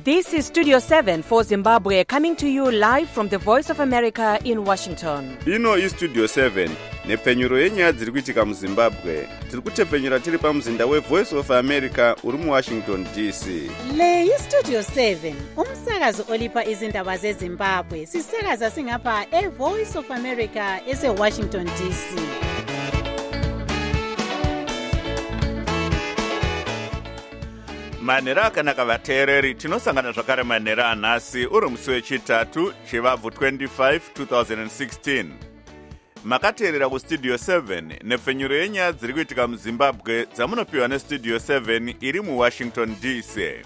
This is Studio 7 for Zimbabwe, coming to you live from the Voice of America in Washington. Ino is Studio 7, nepfenyuro yenyaya dziri kuitika muZimbabwe. Tiri kutepfenyura tiri pamuzinda weVoice of America uri muWashington DC. Le iStudio 7, umsakazo olipa izindaba zeZimbabwe. Sisakaza singapha eVoice of America eseWashington DC. Manhero akanaka vateereri, tinosangana zvakare manhero anhasi uri musi wechitatu chivabvu 25 2016. Makateerera kuStudio 7 nepfenyuro yenyaya dziri kuitika muZimbabwe dzamunopiwa neStudio 7 iri muWashington DC.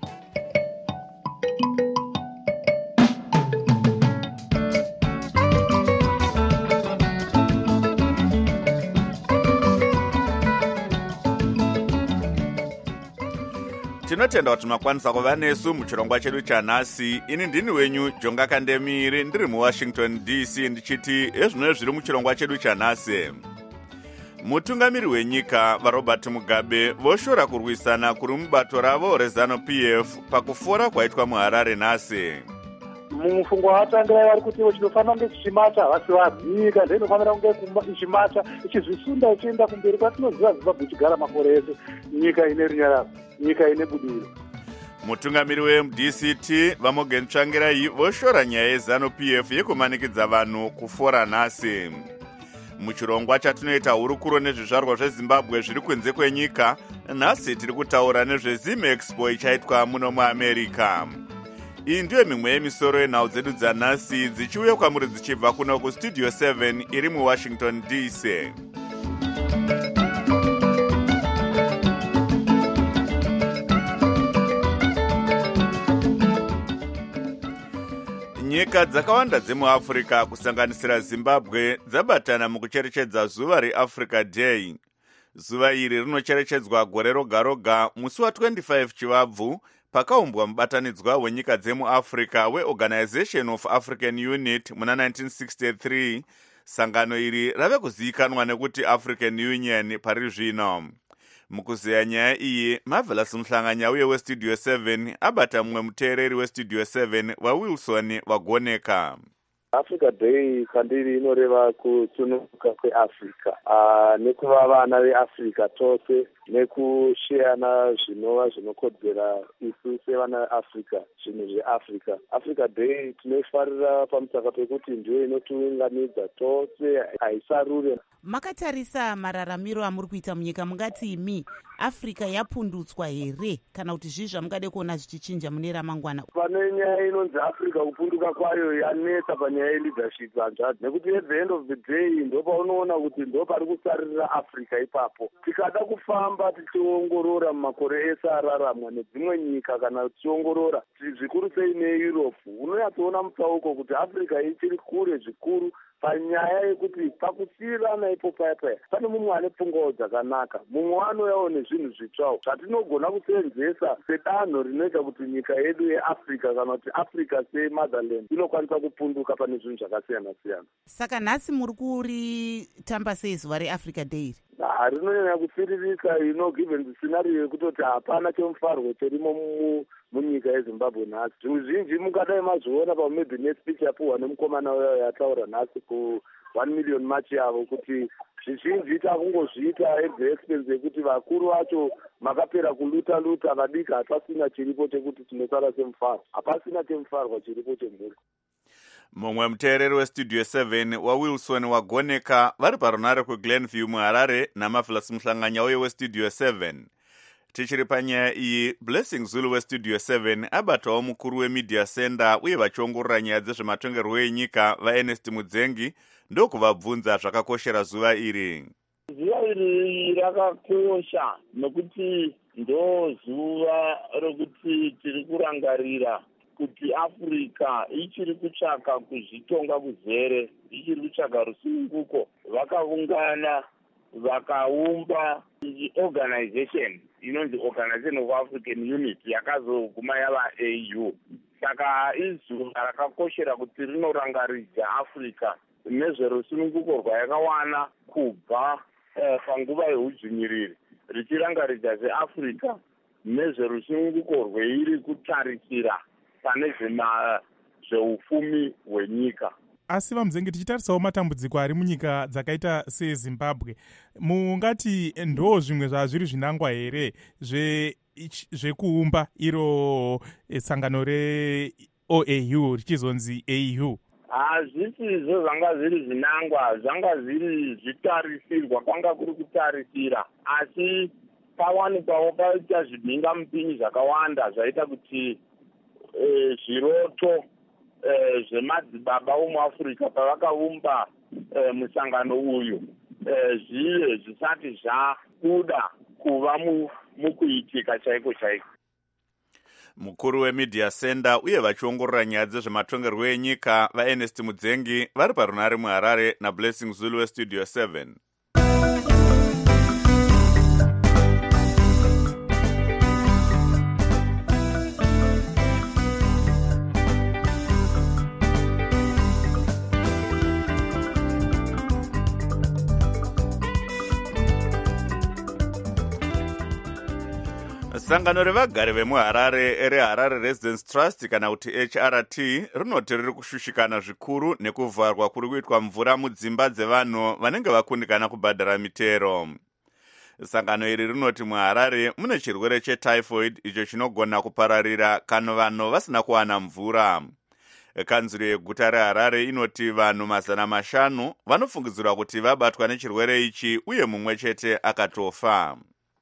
Tinotenda kuti makwanisa kuva nesu muchirongwa chedu chanhasi. Ini ndini wenyu Jonga Kandemiri ndiri muWashington DC ndichiti ezvino zviri muchirongwa chedu chanhasi. Mutungamiri wenyika vaRobert Mugabe voshora kurwisana kuri mubato ravo reZANU-PF pakufora kwaitwa muHarare nhasi. Mumufungo watangira vari kuti chinofanira kunge chichimata vasi vazinyika ndinofanira kunge ichimata ichizvisunda ichienda kumberi kwatinoziva Zimbabwe ichigara makore ese nyika ine runyararo, nyika ine budiro. Mutungamiri weMDCT Vamogen Tsvangirai voshora nyaya yeZANU-PF yekumanikidza vanhu kufora nhasi. Muchirongwa chatinoita hurukuro nezvizvarwa zveZimbabwe zviri kunze kwenyika, nhasi tiri kutaura nezveZim Expo ichaitwa muno muAmerica. Iyi ndiyo mimwe yemisoro yenhau dzedu dzanhasi dzichiuya kwamuri dzichibva kuno kuStudio 7 iri muWashington DC. Nyika dzakawanda dzemuAfrica kusanganisira Zimbabwe dzabatana mukucherechedza zuva reAfrica Day. Zuva iri rinocherechedzwa gore roga roga musi wa25 chivabvu pakaumbwa mubatanidzwa wenyika dzemuAfrica weOrganization of African Unit muna 1963. Sangano iri rave kuzivikanwa nekuti African Union pari zvino. Mukuzeya nyaya iyi, Marvelous Mhlanganya uye weStudio 7 abata mumwe muteereri weStudio 7 waWilson Wagoneka. Africa Day kandiri inoreva kutunuka kweAfrica nekuva vana veAfrica tose nekusheyana zvinova zvinokodzera isu sevana veAfrica zvinhu zveAfrica. Africa Day tinoifarira pamusaka pekuti ndiyo inotiunganidza tose, haisarure. Makatarisa mararamiro amuri kuita munyika, mungati imi Africa yapundutswa here kana kuti zvii zvamungade kuona zvichichinja mune ramangwana? Pane nyaya inonzi Africa kupunduka kwayo yanetsa panyaya yeleadership hanzvadzi, nekuti at the end of the day ndopaunoona kuti ndopari kusarira Africa ipapo. Tikada kufamba tichiongorora mumakore ese araramwa nedzimwe nyika kana tichiongorora zvikuru sei neEurope, unonyatsoona mutsauko kuti Africa ichiri kure zvikuru panyaya yekuti pakusiyirana ipo paya pane mumwe ane pfungwa dzakanaka, mumwe anouyawo nezvinhu zvitsvawo zvatinogona kuseenzesa sedanho rinoita kuti nyika yedu yeAfrica kana kuti Africa semotherland inokwanisa kupunduka pane zvinhu zvakasiyana siyana. Saka nhasi muri kuritamba sei zuva reAfrica Day? Rinonyanya kufiririka, given the scenario yekutoti hapana chemufarwo chirimo munyika yeZimbabwe nhasi. Zvinhu zvinji mungadai mazviona paMidnight speech yapuhwa nemukomana wayo yataura nhasi ku1 million march yavo kuti zvizhinji takungozviita at the expense yekuti vakuru vacho makapera kuluta vadika hapasina chiripo chekuti tinosara semufaro, hapasina chemufarwa chiripo chemhuri. Mumwe muteereri weStudio 7 waWilson Wagoneka vari parunare kuGlenview muHarare naMarvelous Mhlanganya uye weStudio 7. Tichiri panyaya iyi, Blessing Zulu weStudio 7 abatawo mukuru weMedia Center uye vachiongorora nyaya dzezvematongerwo enyika vaErnest Mudzengi ndokuvabvunza zvakakoshera zuva iri. Zuva iri rakakosha nokuti ndo zuva rokuti tiri kurangarira kuti Africa ichiri kutsvaka kuzvitonga kuzere, ichiri kutsvaka rusununguko. Vakaungana vakaumba organization inonzi Organization of African Unit yakazoguma yava AU. Saka izuva rakakoshera kuti rinorangaridza Africa nezverusununguko rwayakawana kubva panguva yehudzvinyiriri, richirangaridza seAfrica nezverusunguko rweiri kutarisira pane zveupfumi hwenyika. Asi vaMuzengi, tichitarisawo matambudziko ari munyika dzakaita seZimbabwe, mungati ndo zvimwe zvazviri zvinangwa here zvekuumba iro sangano reOAU richizonzi AU? Hazvisizvo zvanga zviri zvinangwa, zvanga zviri zvitarisirwa, kwanga kuri kutarisira, asi pawanikwawo paita zvimhingamupinyi zvakawanda zvaita kuti zviroto zvemadzibaba womuAfrica pavakaumba musangano uyu zvive zvisati zvabuda kuva mukuitika chaiko chaiko. Mukuru weMedia Center uye vachiongorora nyaya dzezvematongerwo enyika vaErnest Mudzengi vari parunare muHarare naBlessing Zulu weStudio 7. Sangano revagari vemuHarare reHarare Residence Trust kana kuti HRT rinoti riri kushushikana zvikuru nekuvharwa kuri kuitwa mvura mudzimba dzevanhu vanenge vakundikana kubhadhara mitero. Sangano iri rinoti muHarare mune chirwere chetyphoid icho chinogona kupararira kana vanhu vasina kuwana mvura. Kanzuro yeguta reHarare inoti vanhu 500 vanofungidzirwa kuti vabatwa nechirwere ichi uye mumwe chete akatofa.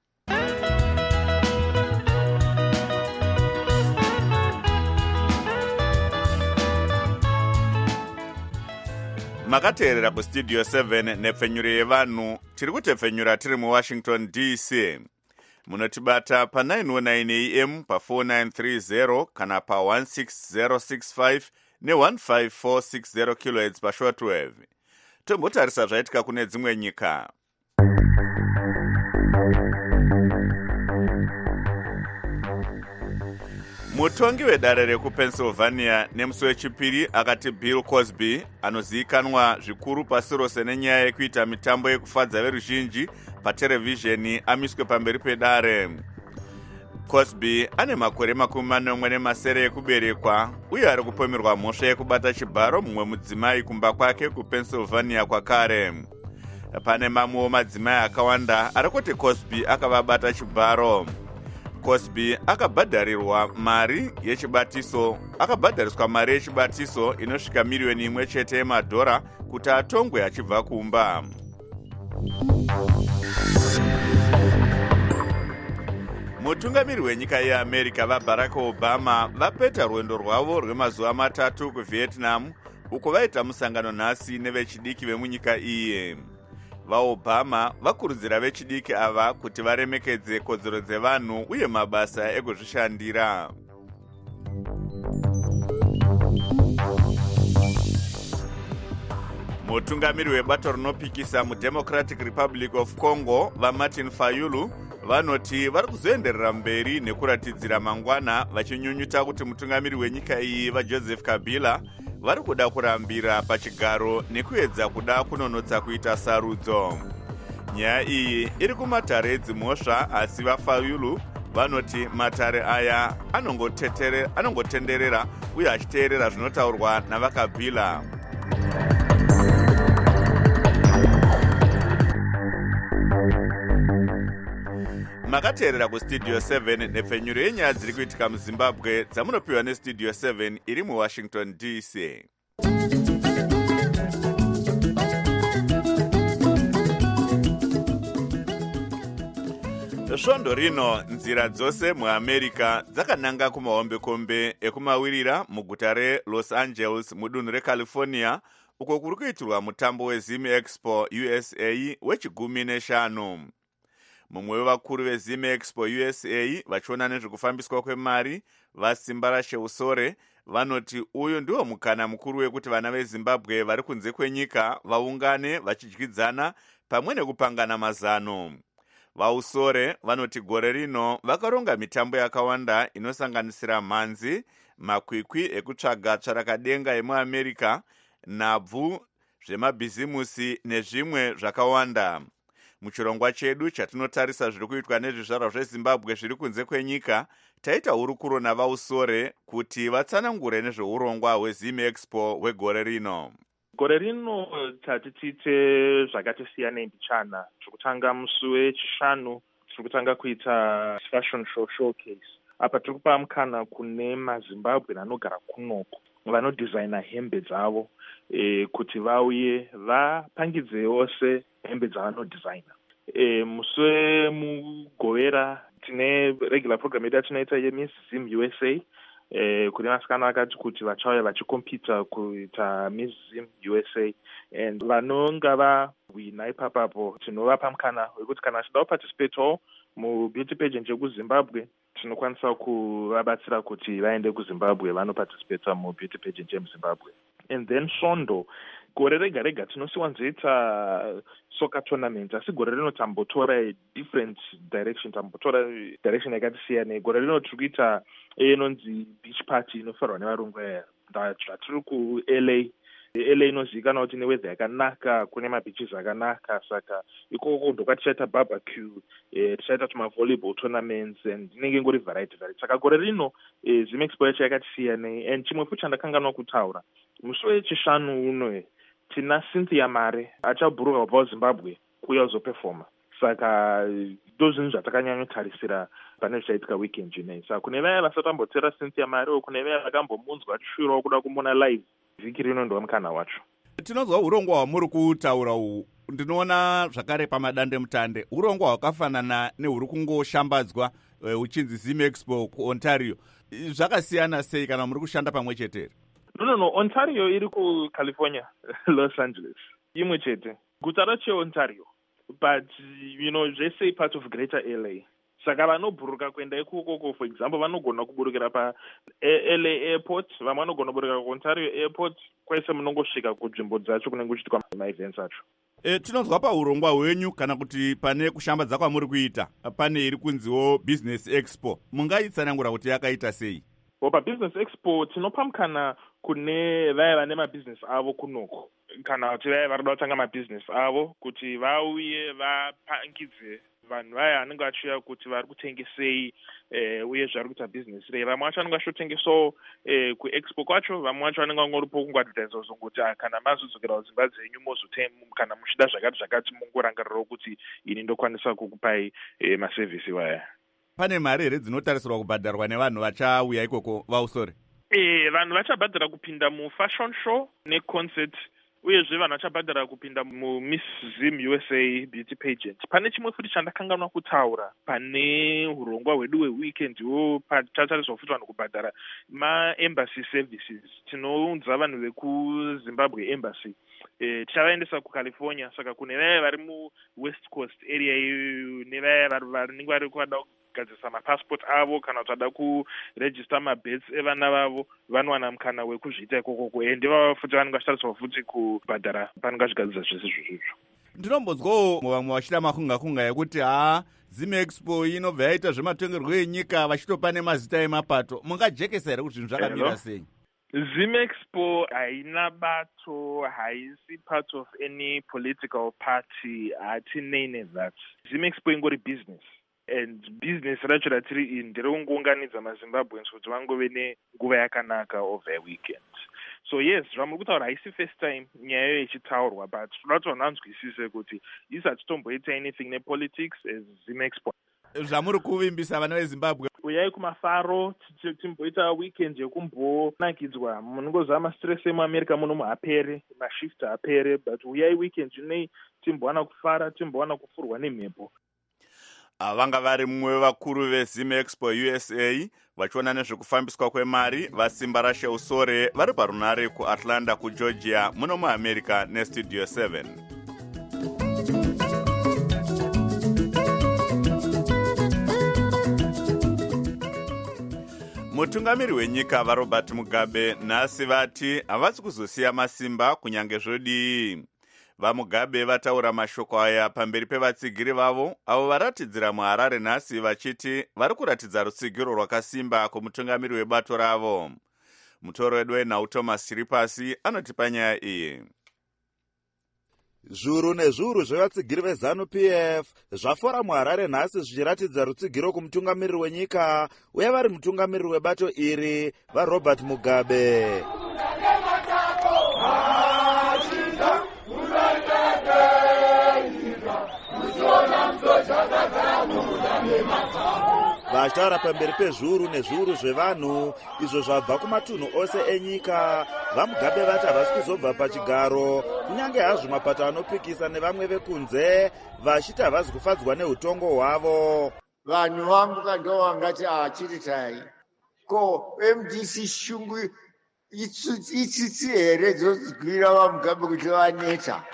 Makateerera kuStudio 7 nepfenyuro yevanhu, tiri kutepfenyura tiri muWashington DC. Munotibata pa909 AM pa4930 kana pa16065 ne15460 kHz pashortwave. Tombotarisa zvaitika kune dzimwe nyika. Mutongi wedare rekuPennsylvania nemusi wechipiri akati Bill Cosby anozivikanwa zvikuru pasi rose nenyaya yekuita mitambo yekufadza veruzhinji paterevhizheni amiswe pamberi pedare. Cosby ane makore 47 ekuberekwa uye ari kupomerwa mhosva yekubata chibharo mumwe mudzimai kumba kwake kuPennsylvania kwakare. Pane mamwewo madzimai akawanda ari kuti Cosby akavabata chibharo. Cosby akabhadhariswa mari yechibatiso inosvika miliyoni 1 chete yemadhora kuti atongwe achibva kumba. Mutungamiri wenyika yeAmerica vaBarack Obama vapeta rwendo rwavo rwemazuva 3 kuVietnam uko vaita musangano nhasi nevechidiki vemunyika iyi. VaObama vakurudzira vechidiki ava kuti varemekedze kodzero dzevanhu uye mabasa ekuzvishandira. Mutungamiri webato rinopikisa muDemocratic Republic of Congo vaMartin Fayulu vanoti vari kuzoenderera mberi nekuratidzira mangwana vachinyunyuta kuti mutungamiri wenyika iyi vaJoseph Kabila vari kuda kurambira pachigaro nekuedza kuda kunonotsa kuita sarudzo. Nyaya iyi iri kumatare edzimhosva, asi vaFayulu vanoti matare aya anongotenderera uye achiteerera zvinotaurwa navaKabila. Makateerera kuStudio 7 nepfenyuro yenyaya dziri kuitika muZimbabwe dzamunopiwa neStudio 7 iri muWashington DC. Svondo rino nzira dzose muAmerica dzakananga kumahombekombe ekumawirira muguta reLos Angeles mudunhu reCalifornia uko kuri kuitirwa mutambo weZim Expo USA wechigumi-5. Mumwe wevakuru veZim Expo USA vachiona nezvekufambiswa kwemari vaSimbarashe Usore vanoti uyu ndiwo mukana mukuru wekuti vana veZimbabwe vari kunze kwenyika vaungane vachidyidzana pamwe nekupangana mazano. VaUsore vanoti gore rino vakaronga mitambo yakawanda inosanganisira mhanzi, makwikwi ekutsvaga tsvarakadenga yemuAmerica, nhabvu, zvemabhizimusi nezvimwe zvakawanda. Muchirongwa chedu chatinotarisa zviri kuitwa nezvizvarwa zveZimbabwe zviri kunze kwenyika, taita hurukuro navausore kuti vatsanangure nezveurongwa hweZimExpo hwegore rino. Gore rino tati tiite zvakati siyanei mbichana. Tikutanga musi wechishanu tiri kutanga kuita fashion show showcase. Apa tiri kupa mukana kune maZimbabwe anogara kunoko vanodhizaina hembe dzavo kuti vauye vapangidzewo se hembe dzavanodhizaina. Musi wemugovera tine regular program yedu yatinoita yeMiss Zim USA. Kune vasikana vakati kuti vachauya vachikompita kuita Miss Zim USA, and vanonga vahwina ipapapo tinovapa mukana wekuti kana vachida kuparticipatewo mubeauty pageant yekuZimbabwe tinokwanisa kuvabatsira kuti vaende kuZimbabwe vanoparticipata mubeauty pageant yemuZimbabwe. And then svondo gore rega rega tinosiwanzoita soccer tournament, asi gore rino tambotora different direction, tambotora direction yakati siyana. Gore rino tiri kuita inonzi beach party inofarwa nevarungu zvatiri kuLA. LA inozivikanwa kuti neweather yakanaka, kune mabeaches akanaka, saka ikoko ndoka tichaita barbecue, tichaita volleyball tournaments, and inenge ingori variety. Saka gore rino ZimExpo yacho yakati siyana. And chimwe futi chandakanganwa kutaura, musi wechishanu uno tina Cynthia Mare achabhuruka kubva kuZimbabwe kuuya kuzoperforma. Saka ndozvinhu zvatakanyanyotarisira pane zvichaitika weekend ineyi. Saka kune vaya vasatambotera Cynthia Mare, kune vaya vakambomunzwa achishuvirawo kuda kumona live, vhiki rino ndo mukana wacho. Tinonzwa urongwa hwamuri kutaura uhu, ndinoona zvakare pamadande mutande urongwa hwakafanana nehuri kungoshambadzwa uchinzi ZimExpo kuOntario. Zvakasiyana sei kana muri kushanda pamwe chete? No, Ontario iri kuCalifornia, Los Angeles. Imwe chete. Guta racho Ontario. But, they say part of greater LA. Saka vanobhuruka kuenda ikoko, for example, vanogona kuburukira pa LA airport, vamwe vanogona kuburukira kuOntario airport, kwese munongosvika kunzvimbo dzacho kunenge kuchiitwa maevents acho. Tinonzwa paurongwa hwenyu kana kuti pane kushambadza kwamuri kuita, pane iri kunziwo Business Expo. Mungaitsanangura kuti yakaita sei? PaBusiness Expo tinopa mukana kune vaya vane mabusiness avo kunoko, kana kuti vaya varikuda kutanga mabusiness avo kuti vauye vapangidze vanhu vaya vanenge vachiuya kuti vari kutengesei uye zvari kuita business rei. Vamwe vacho vanenge vachitotengesawo kuExpo kwacho, vamwe vacho vanenge vangoripo kungoadvertise kuzongoti kana mazodzokera kudzimba dzenyu kana muchida zvakati mungorangarirawo kuti ini ndokwanisa kukupai masevhisi iwaya. Pane mari here dzinotarisirwa kubhadharwa nevanhu vachauya ikoko vausore? Vanhu vachabhadhara kupinda mufashion show neconcert, uyezve vanhu vachabhadhara kupinda muMiss Zim USA beauty pageant. Pane chimwe futi chandakanganwa kutaura pane urongwa hwedu hweweekendwo, tatariswa futi vanhu kubhadhara maembassy services. Tinounza vanhu vekuZimbabwe embassy tichavaendesa kuCalifornia. Saka kune vaya vari muWest Coast area iyoyo nevaya vanenge vari kuda kugadzisa mapassport avo kana kuti vada kuregister mabets evana vavo, vanowana mukana wekuzviita ikoko. Ende vava futi vanenge vachitariswa futi kubhadhara panenge vachigadzisa zvese izvozvo. Ndinombonzwawo vamwe vachita makunga yekuti ZimExpo inobva yaita zvematongerwo enyika vachitopa nemazita emapato. Mungajekesa here kuti zvinhu zvakamira sei? ZimExpo haina bato, haisi part of any political party, hatinei nezvat. ZimExpo ingori business. And business racho ratiri in nderekungounganidza maZimbabweans kuti vangove nenguva yakanaka over a weekend. So yes, zvamuri kutaura haisi first time nyaya iyo ichitaurwa, but toda kuti vanhu vanzwisise kuti isi hatitomboita anything nepolitics as ZimExpo. Zvamuri kuvimbisa vana veZimbabwe, uyai kumafaro timboita weekend yekumbonakidzwa. Munongoziva mastress emuAmerica muno muapere, mashift apere, but uyai weekend inei timbowana kufara, timbowana kufurwa nemhepo. Vanga vari mumwe vevakuru veZimExpo USA vachiona nezvekufambiswa kwemari vasimba raSheusore vari parunare kuAtlanta kuGeorgia muno muAmerica neStudio 7. Mutungamiri wenyika vaRobert Mugabe nhasi vati havasi kuzosiya masimba kunyange zvodii. VaMugabe vataura mashoko aya pamberi pevatsigiri vavo avo varatidzira muHarare nhasi vachiti vari kuratidza rutsigiro rwakasimba kumutungamiri webato ravo. Mutoro wedu wenhau Thomas Chiripasi anotipa nyaya iyi. Zviuru nezviuru zvevatsigiri veZANU-PF zvafora muHarare nhasi zvichiratidza rutsigiro kumutungamiriri wenyika uye vari mutungamiriri webato iri vaRobert Mugabe. Vachitaura pamberi pezviuru nezviuru zvevanhu izvo zvabva kumatunhu ose enyika, vaMugabe vati havasi kuzobva pachigaro kunyange hazvo mapato anopikisa nevamwe vekunze vachiti havasi kufadzwa neutongo hwavo. Vanhu vangu ndo vangati chiritai ko MDC shungu itsitsi here dzozigwira vaMugabe kuti vaneta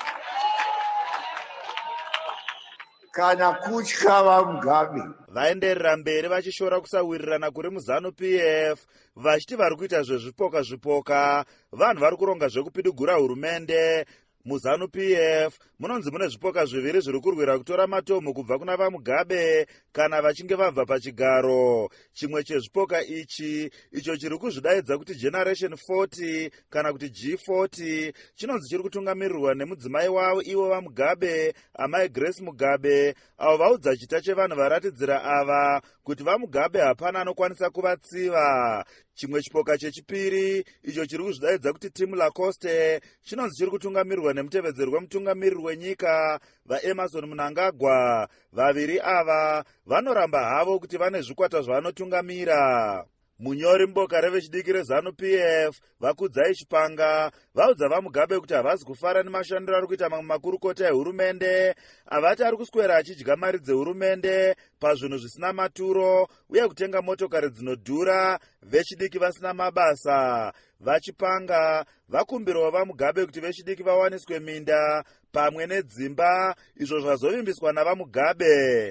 kana kutya vaMugabe. Vaenderera mberi vachishora kusawirirana kuri muZANU-PF vachiti vari kuita zvezvipoka vanhu vari kuronga zvekupidugura hurumende. MuZANU-PF munonzi mune zvipoka zviviri zviri kurwira kutora matomu kubva kuna vaMugabe kana vachinge vabva pachigaro. Chimwe chezvipoka icho chiri kuzvidaidza kuti Generation 40 kana kuti G40 chinonzi chiri kutungamirirwa nemudzimai wavo ivo vaMugabe, amai Grace Mugabe, avo vaudza chita chevanhu varatidzira ava kuti vaMugabe hapana anokwanisa kuvatsiva. Chimwe chipoka chechipiri icho chiri kuzvidaidza kuti Team Lacoste chinonzi chiri kutungamirirwa nemutevedzeri wemutungamiriri wenyika vaEmerson Mnangagwa. Vaviri ava vanoramba havo kuti vane zvikwata zvavanotungamira. Munyori muboka revechidiki reZANU-PF Vakudzai Chipanga vaudza vaMugabe kuti havasi kufara nemashandiro ari kuita mamwe makurukota ehurumende. Avati ari kuswera achidya mari dzehurumende pazvinhu zvisina maturo uye kutenga motokari dzinodhura, vechidiki vasina mabasa. Vachipanga vakumbirawo vaMugabe kuti vechidiki vawaniswe minda pamwe nedzimba, izvo zvazovimbiswa navaMugabe.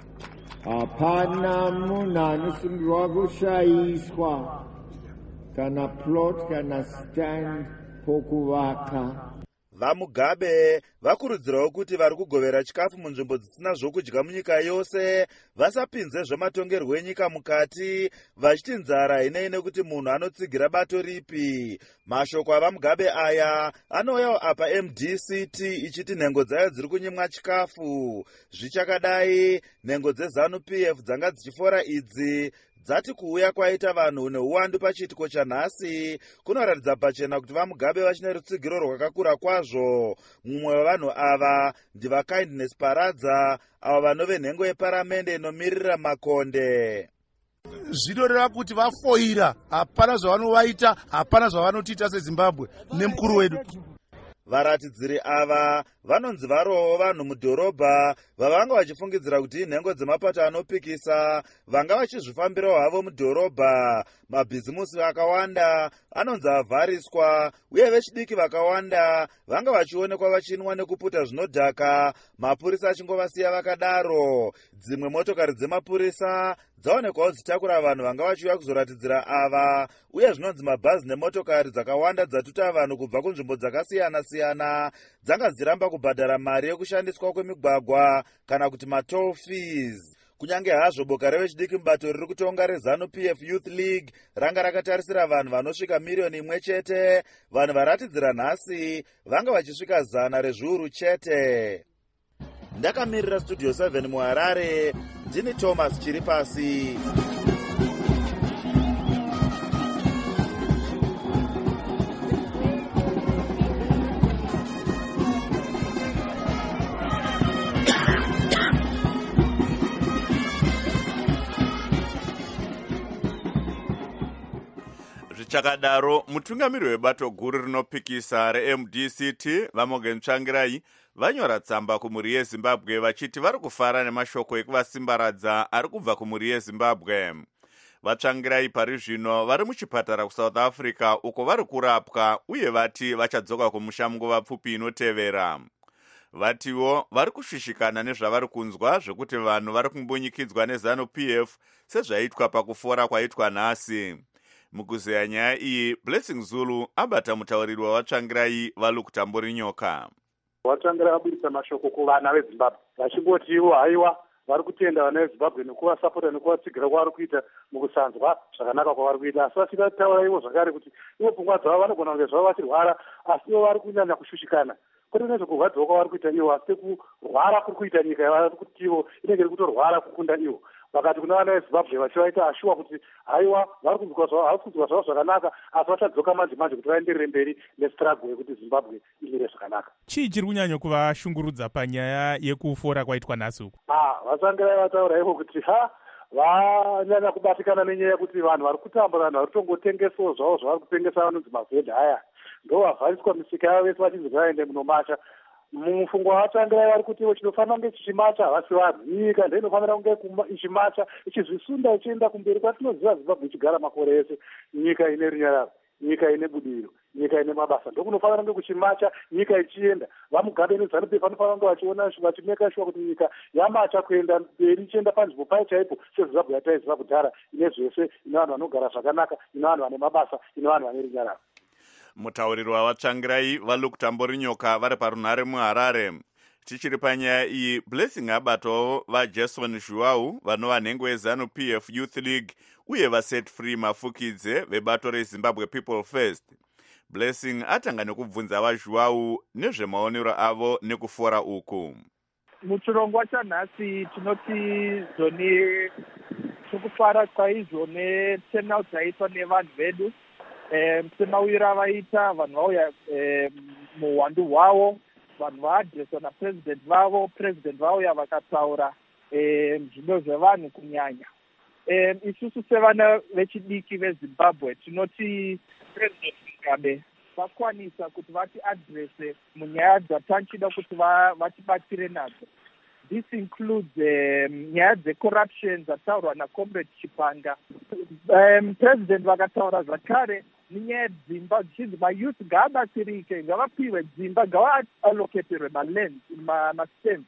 Hapana munhu anosungirwa kushayiswa kana plot kana stand pokuvaka. VaMugabe vakurudzirawo kuti vari kugovera chikafu munzvimbo dzisina zvokudya munyika yose vasapinze zvematongerwo enyika mukati, vachiti nzara hainei nekuti munhu anotsigira bato ripi. Mashoko avaMugabe aya anouyawo apa MDCT ichiti nhengo dzayo dziri kunyimwa chikafu. Zvichakadai, nhengo dzeZANU-PF dzanga dzichifora idzi dzati kuuya kwaita vanhu neuwandu pachiitiko chanhasi kunoratidza pachena kuti vaMugabe vachine rutsigiro rwakakura kwazvo. Mumwe wevanhu ava ndivaKindness Paradza, avo vanove nhengo yeparamende inomirira Makonde. Zvinoreva kuti vafoira, hapana zvavanovaita, hapana zvavanotiita seZimbabwe nemukuru wedu. Varatidziri ava vanonzi varowo vanhu mudhorobha vavanga vachifungidzira kuti inhengo dzemapato anopikisa vanga vachizvifambirawo havo mudhorobha. Mabhizimusi akawanda anonzi avhariswa uye vechidiki vakawanda vanga vachionekwa vachinwa nekuputa zvinodhaka, mapurisa achingovasiya vakadaro. Dzimwe motokari dzemapurisa dzaonekwawo dzitakura vanhu vanga vachiuya kuzoratidzira ava uye zvinonzi mabhazi nemotokari dzakawanda dzatuta vanhu kubva kunzvimbo dzakasiyana-siyana dzanga dziramba kubhadhara mari yekushandiswa kwemigwagwa kana kuti matoll fees. Kunyange hazvo boka revechidiki mubato riri kutonga reZANU-PF Youth League ranga rakatarisira vanhu vanosvika 1,000,000 chete, vanhu varatidzira nhasi vanga vachisvika 100 chete. Ndakamirira Studio 7 muHarare, ndini Thomas Chiripasi. Zvichakadaro, mutungamiriri webato guru rinopikisa reMDCT Vamogen Tsvangirai vanyora tsamba kumhuri yeZimbabwe vachiti vari kufara nemashoko ekuvasimbaradza ari kubva kumhuri yeZimbabwe. Vatsvangirai pari zvino vari muchipatara kuSouth Africa uko vari kurapwa uye vati vachadzoka kumusha munguva pfupi inotevera. Vatiwo vari kusvishikana nezvavari kunzwa zvekuti vanhu vari kumbunyikidzwa neZANU-PF sezvaitwa pakufora kwaitwa nhasi. Mukuzeya nyaya iyi, Blessing Zulu abata mutauriri waVatsvangirai Valukutamburi Nyoka. Vatsvangirai vabudisa mashoko kuvana veZimbabwe vachingoti ivo haiwa vari kutenda vana veZimbabwe nekuvasapota nekuvatsigira kwavari kuita mukusanzwa zvakanaka kwavari kuita, asi vachitaura ivo zvakare kuti ivo pfungwa dzavo vanogona kunge zvavo vachirwara, asi ivo vari kunyanya kushushikana kwete nezvekurwadziwa kwavari kuita ivo, asi sekurwara kuri kuita nyika yavari kuti ivo inenge iri kutorwara kukunda ivo. Vakati kuna vana vezimbabwe vachivaita ashuwa kuti haiwa vari kunzwa zvavo zvakanaka, asi vachadzoka manje kuti vaenderere mberi nestruggle yekuti zimbabwe imire zvakanaka. Chii chiri kunyanya kuvashungurudza panyaya yekufora kwaitwa nhasi uku? Vasangirai vataura ivo kuti vanyanya kubatikana nenyaya yekuti vanhu vari kutambura, vanhu vari kutongotengesawo zvavo zvavari kutengesa vanonzi mavhedha aya, ndo vavhariswa misika yavo vese vachinzi vaende munomacha. Mufungo wavatangirai vari kuti ivo chinofanira kunge chichimacha havasi vanhu, nyika ndeinofanira kunge ichimacha ichizvisunda ichienda kumberi kwatinoziva Zimbabwe ichigara makore ese, nyika ine runyararo, nyika ine budiriro, nyika ine mabasa, ndokunofanira kunge kuchimacha, nyika ichienda. VaMugabe neZANU-PF vanofanira kunge vachiona vachimeka shuwa kuti nyika yamacha kuenda mberi ichienda panzvimbo pai chaipo seZimbabwe yataiziva kudhara, ine zvese, ine vanhu vanogara zvakanaka, ine vanhu vane mabasa, ine vanhu vane runyararo. Mutauriri wavatsvangirai vaLukutambori Nyoka vari parunhare muHarare. Tichiri panyaya iyi, Blessing abatawo vaJason Zhuwau vanova nhengo yeZANU-PF Youth League uye vaSet Free Mafukidze vebato reZimbabwe People First. Blessing atanga nekubvunza vaZhuwau nezvemaonero avo nekufora uku. Muchirongwa chanhasi tinoti zvone chokufara chaizvo neturnout yaitwa nevanhu vedu. Semauiro avaita vanhu vauya muhwandu hwavo, vanhu vaadreswa napresident vauya vakataura zvido zvevanhu kunyanya. Isusu sevana vechidiki veZimbabwe tinoti President Mugabe vakwanisa kuti vatiadrese munyaya dzatachida kuti vatibatsire nadzo. This includes nyaya dzecorruption dzataurwa naComrade Chipanga. President vakataura zvakare nenyaya dzimba dzichinzi mayouth ngaabatsirike, ngavapiwe dzimba, ngavaaloketerwe maland mastem.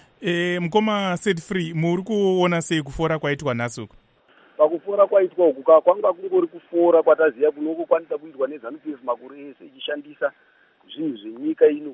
Mukoma Set Free, muri kuona sei kufora kwaitwa nhasi uku? Pakufora kwaitwa uku kwanga kungori kufora kwataziya kunokwanisa kuitwa neZANU-PF makore ese ichishandisa zvinhu zvenyika ino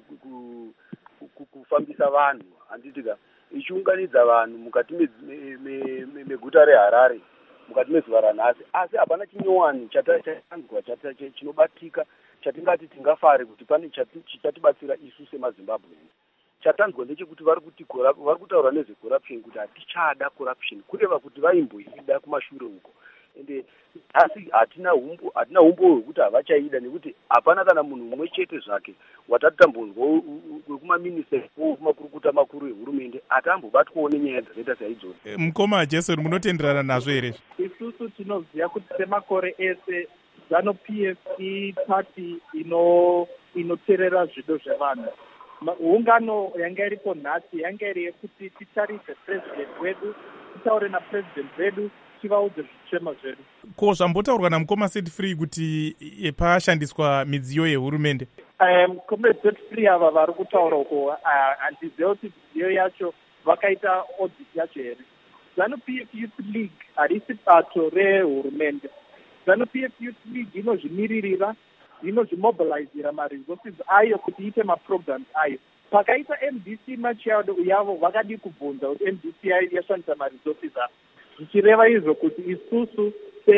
kufambisa vanhu, handitika ichiunganidza vanhu mukati meguta reHarare, mukati mezuva ranhasi, asi hapana chinyowani chatanzwa chinobatika chatingati tingafare kuti pane chichatibatsira isu semaZimbabwe. Chatanzwa ndechekuti vari kutaura nezvecorruption kuti hatichada corruption, kureva kuti vaimboida kumashure uko. Ende asi hatina umbo hwekuti havachaida, nekuti hapana kana munhu mumwe chete zvake watatambonzwa wekumaminista kumakurukuta makuru ehurumende atambobatwawo nenyaya dzakaita saidzodzo. Mukoma Jason, munotenderana nazvo here? Isusu tinoziva kuti semakore ese ZANU-PF ipati inoteerera zvido zvevanhu. Ungano yanga iripo nhasi yanga iri yekuti titarise president wedu, titaure napresident wedu, tivaudze zvichema zvedu. Ko zvambotaurwa namukoma Set Free kuti pashandiswa midziyo yehurumende? Comrade Set Free ava vari kutaura uko handiziva kuti midziyo yacho vakaita audit yacho here. ZANU-PF Youth League harisi bato rehurumende. ZANU-PF Youth League inozvimiririra, inozvimobilizira maresources ayo kuti iite maprograms ayo. Pakaita MDC machiado yavo vakadi kubvunza kuti MDC yashandisa maresources ayo. Zvichireva izvo kuti isusu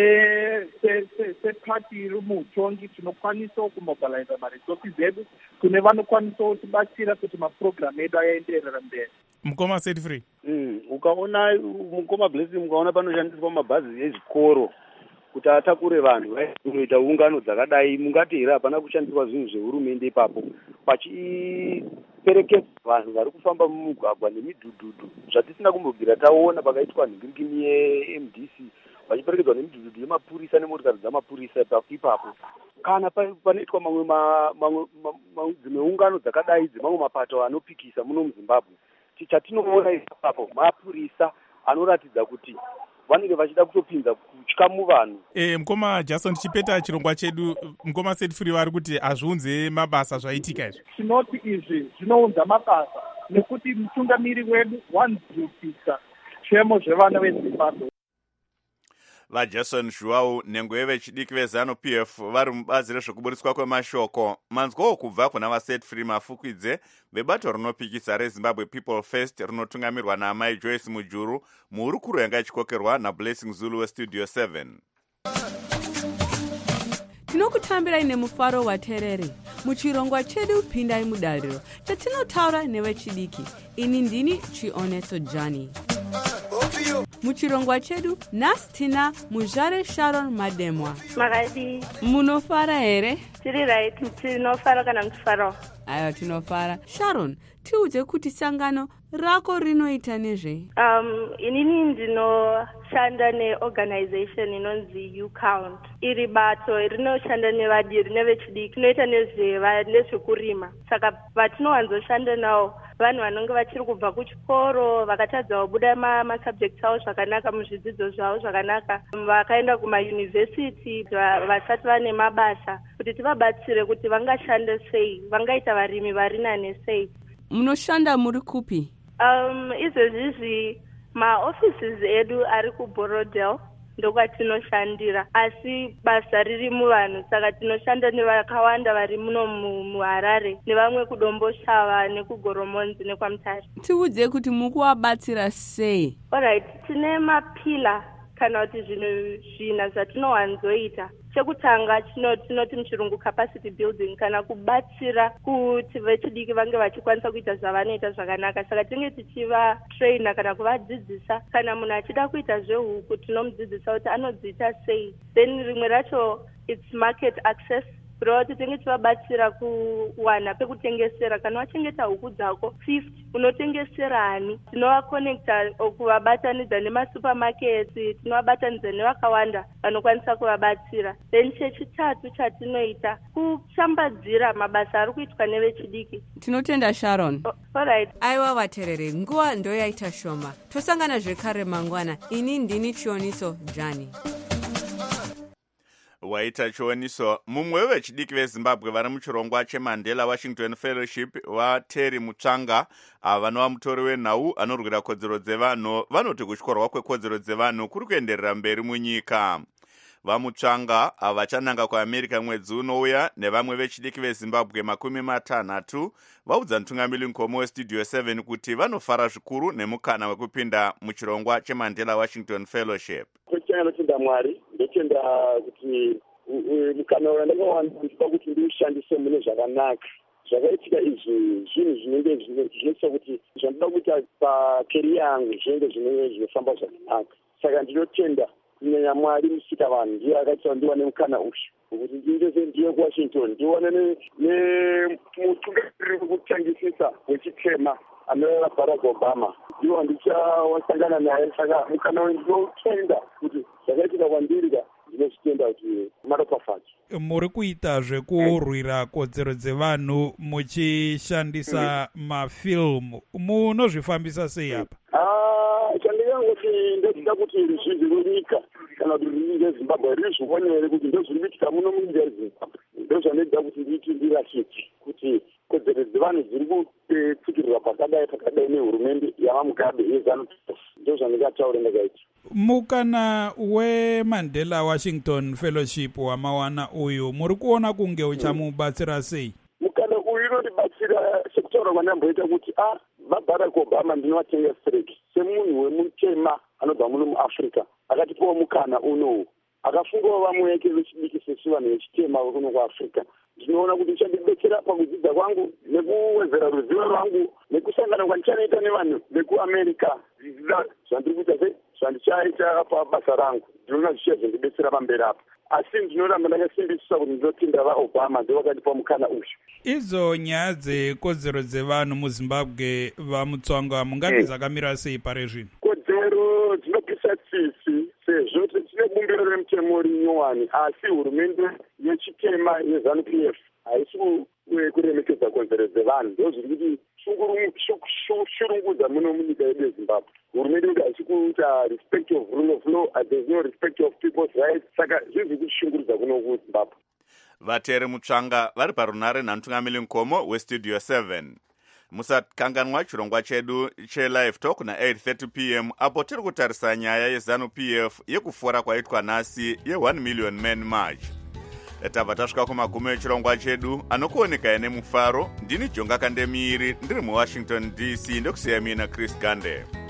sepati iri muutongi tinokwanisawo kumobiliza maresources edu kune vanokwanisawo kutibatsira kuti maprogram edu ayaenderera mberi. Mukoma Set Free. Ukaona mukoma Blessing, mukaona panoshandiswa mabhazi ezvikoro kuti atakure vanhu kunoita ungano dzakadai, mungati here hapana kushandiswa zvinhu zvehurumende ipapo pachiperekedza vanhu vari kufamba mumugwagwa nemidhudhudhu zvatisina kumbobvira taona pakaitwa nhingirikini yeMDC vachiperekedzwa nemidhudhudhu yemapurisa nemotokari dzamapurisa ipapo. Kana panoitwa dzimwe ungano dzakadai dzemamwe mapato anopikisa muno muZimbabwe, chatinoona ipapo mapurisa anoratidza kuti vanenge vachida kutopinza kutya muvanhu. Mukoma Jason, tichipeta chirongwa chedu, mukoma Set Free vari kuti hazviunze mabasa zvaitika izvi. Tinoti izvi zvinounza mabasa nekuti mutungamiri wedu wanzwisisa chemo zvevana veZimbabwe. VaJason Zhuwau, nhengo yevechidiki veZANU-PF vari mubazi rezvekuburiswa kwemashoko. Manzwawo kubva kuna vaSet Free Mafukidze vebato rinopikisa reZimbabwe People First rinotungamirwa naamai Joyce Mujuru, muhurukuro yanga ichikokerwa naBlessing Zulu weStudio 7. Tinokutambirai nemufaro waterere. Muchirongwa chedu pindai mudariro. Chatinotaura nevechidiki. Ini ndini Chioneso Johnny. Muchirongwa chedu nhasi tina muzvare Sharon Mademwa. Makadi. Munofara here? Tiri right, tinofara kana mutufarawo. Aiwa, tinofara. Sharon, tiudze kuti sangano rako rinoita nezvei? Inini ndinoshanda neorganization inonzi YouCount. Iri bato rinoshanda nevadiri nevechidiki, inoita nezvekurima. Saka vatinowanzoshanda navo vanhu vanenge vachiri kubva kuchikoro, vakatadza kubuda masubjects avo zvakanaka muzvidzidzo zvavo zvakanaka, vakaenda kumayunivhesiti, vasati vane mabasa, kuti tivabatsire kuti vangashanda sei, vangaita varimi vari nane sei. Munoshanda muri kupi? Izvezvizvi maoffices edu ari kuBorodale ndokwatinoshandira, asi basa riri muvanhu, saka tinoshanda nevakawanda vari muno muHarare nevamwe kuDomboshava nekugoromonzi nekwaMutare. Tiudze kuti mukuvabatsira sei? Alright, tine mapila kana kuti zvinhu zvina zvatinowanzoita. Chekutanga tinoti muchirungu capacity building, kana kubatsira kuti vechidiki vange vachikwanisa kuita zvavanoita zvakanaka. Saka tinenge tichiva traina kana kuvadzidzisa. Kana munhu achida kuita zvehuku tinomudzidzisa kuti anodziita sei. Then rimwe racho it's market access. Kuti tinge tivabatsira kuwana pekutengesera. Kana wachengeta huku dzako 50 unotengesera hani, tinovakonekta kuvabatanidza nemasupermarkets, tinovabatanidza nevakawanda vanokwanisa kuvabatsira. Then chechitatu chatinoita kushambadzira mabasa ari kuitwa nevechidiki. Tinotenda Sharon. Alright. Aiwa vaterere, nguva ndoyaita shoma. Tosangana zvekare mangwana. Ini ndini Chioniso Johnny. Waita chioniso. Mumwe wevechidiki veZimbabwe vari muchirongwa cheMandela Washington Fellowship waTerry Mutsvanga, vanova mutori wenhau anorwira kodzero dzevanhu, vanoti kutyorwa kwekodzero dzevanhu kuri kuenderera mberi munyika. VaMutsvanga vachananga kuAmerica mwedzi unouya nevamwe vechidiki veZimbabwe 60 vaudza mutungamiri mukoma weStudio 7 kuti vanofara zvikuru nemukana wekupinda muchirongwa cheMandela Washington Fellowship. Ndotenda Mwari, ndotenda kuti mukana wandakawana ndipa kuti ndiushandise mune zvakanaka. Zvakaitika izvi zvinhu zvinenge zvinoita kuti zvandoda kuita pakeri yangu zvinenge zvinofamba zvakanaka. Saka ndinotenda kunyanya Mwari musika vanhu ndiye akaita ndiwane mukana uyu kuti ndiye kuWashington ndiwane nemutungamiri wekutangisisa wechitema anoona Barack Obama. Ndiwo ndichawasangana naye, saka mukana ndinotenda kuti zvakaitika kwandiri ndinozvitenda kuti maropafadzo. Muri kuita zvekurwira kodzero dzevanhu muchishandisa mafilmu, munozvifambisa sei apa? Chandingangoti ndodzida kuti ruzhinji rwenyika kana kuti ruzhinji rweZimbabwe rizvionere kuti ndozviri kuitika muno munyika yeZimbabwe. Ndozvanoda kuti nditi ndirashike kuti kodzero dzevanhu dziri kupfikirirwa pakadai nehurumende yavaMugabe yeZANU-PF. Ndozvandingataura ndakaita. Mukana weMandela Washington Fellowship wamawana uyu muri kuona kunge uchamubatsira sei? Mukana uyu unondibatsira sekutaura kwandamboita kuti vaBarack Obama ndinovatengesereki semunhu wemutema anobva muno muAfrica akatipawo mukana unowu, akafungawo vamwe yake vechidiki sesu vanhu vechitema kuno kuAfrica. Ndinoona kuti ndichandibetsera pakudzidza kwangu nekuwedzera ruzivo rwangu nekusangana kwandichanoita nevanhu vekuAmerica. Zvandiri kuita zvandichaita pabasa rangu ndinoona zvichazondibetsera pamberi apa, asi ndinoramba ndakasimbisisa kuti ndinotenda vaObama ndivo vakatipa mukana uyu. Idzo nyaya dzekodzero dzevanhu muZimbabwe vaMutsvanga mungati dzakamira sei pare zvino? Kodzero dzinopisa tsitsi sezvo tine bumbiro remutemo rinyowani, asi hurumende yechitema yeZANU-PF haisi kuremekedza kodzero dzevanhu. Ndozviri kuti shurungudza muno munyika yedu yeZimbabwe. Hurumende yedu haisi kuita respect of rule of law, there's no respect of people's rights. Saka zviri kushungurudza kuno kuZimbabwe. VaTerry Mutsvanga vari parunare namutungamiri mukoma weStudio 7. Musakanganwa chirongwa chedu cheLive Talk na8:30 p.m. apo tiri kutarisa nyaya yeZANU-PF yekufora kwaitwa nhasi ye1 Million Men March. Tabva tasvika kumagumo echirongwa chedu anokuoneka nemufaro. Ndini Jonga Kandemiri ndiri muWashington DC, ndokusiya mina Chris Gande.